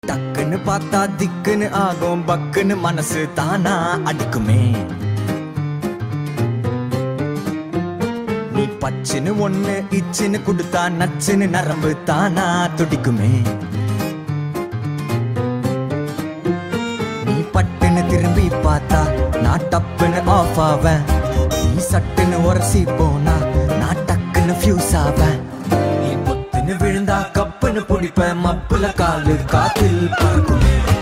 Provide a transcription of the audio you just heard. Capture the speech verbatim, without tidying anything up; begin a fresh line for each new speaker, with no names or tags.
டக்குன்னு பார்த்தா திக்குன்னு ஆகும் பக்குன்னு மனசு தானா அடிக்குமே. நீ பச்சுன்னு ஒண்ணு இச்சுன்னு குடுத்தா நச்சுன்னு நரம்பு தானா துடிக்குமே. நீ பட்டுன்னு திரும்பி பார்த்தா நான் டப்புன்னு ஆஃப் ஆவேன். நீ சட்டுன்னு உரசி போனா நான் டக்குன்னு ஃபியூஸ் ஆவேன். நீ பொத்துன்னு விழுந்தா கப்புன்னு பிடிப்பேன். மப்புல காலு காத்தில் பறக்குமே.